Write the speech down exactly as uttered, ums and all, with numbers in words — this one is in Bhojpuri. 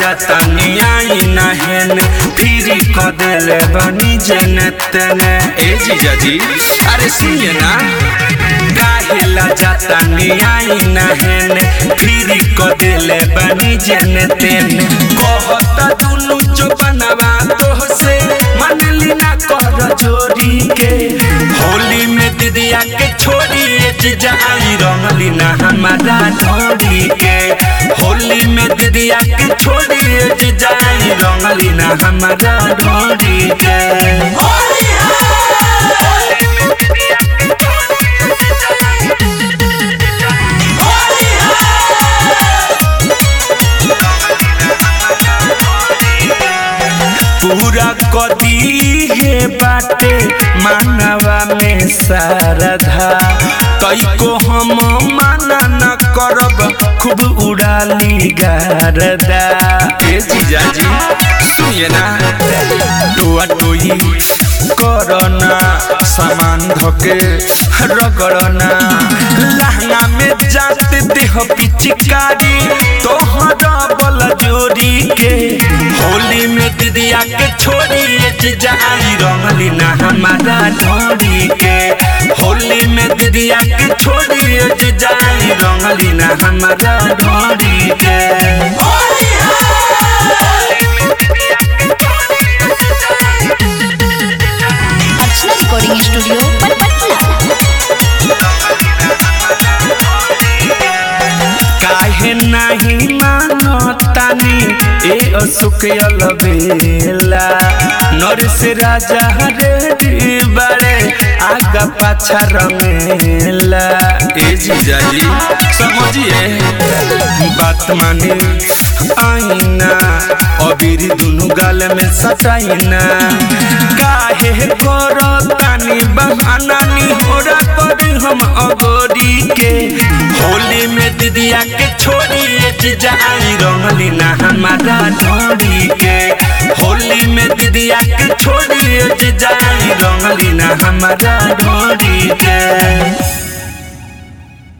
जाता आई नहन फिर कदले बनी जनतन ए जीजा जी अरे सुनिए ना काहेला जाता आई नहन फिर कदले बनी जनतन कहता दुनु जो बनवा तो से मनली ना कर जोड़ी के होली में दीदिया के छोड़ी जीजा आई रंगली ना हमारा ढोड़ी के होली में दीदिया के छोड़ी जीजा आई रंगली ना हमारा ढोड़ी के होली पूरा कदी है बाटे मानवा में शारदा कई को हम माना न करब खूब उड़ाली गारदा ए जीजा जी सुनिए ना टोआ टोई करना सामान धके रगड़ना लहंगा में जाते देह पिचकारी तोहरा बल जोड़ी के होली में दीदिया के छोड़ी जीजा आई रंगली ना हमारा ढोड़ी के होली में दीदिया के छोड़ी जीजा आई रंगली ना हमारा ढोड़ी के अर्चना रिकॉर्डिंग स्टूडियो काहे नहीं मानो तानी ए असुकयल बेला नरेश राजा रे बड़े आगा पाछा रंगेला ए जीजा जी समझिए बात माने आईना अबीरी दुनु गाल में सटाइना काहे करो तानी बहाना नी होरा करी हम अगोरी के होली में दीदिया के छोड़ी जीजा आई रंगली ना हमारा ढोड़ी के होली में दीदिया के छोड़ी जीजा आई रंगली ना हमारा ढोड़ी के।